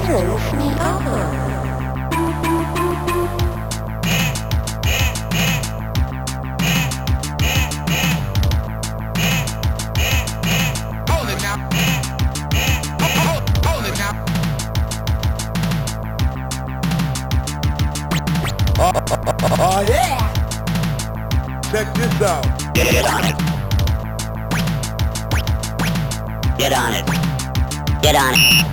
turns me on. Oh yeah! Check this out. Get on it. Get on it. Get on it.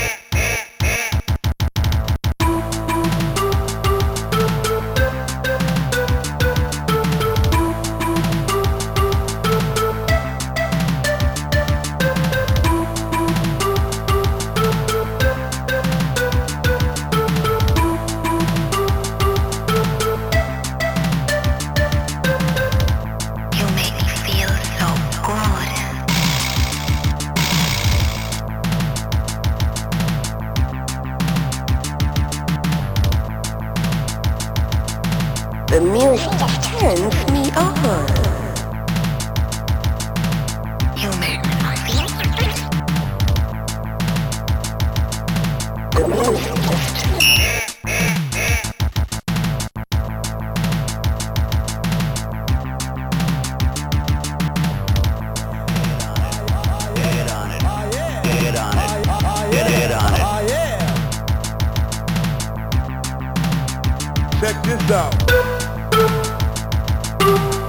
The music just turns me on. You make me feel the music just Get on it. Get on it. Get on it. Oh yeah! Check this out.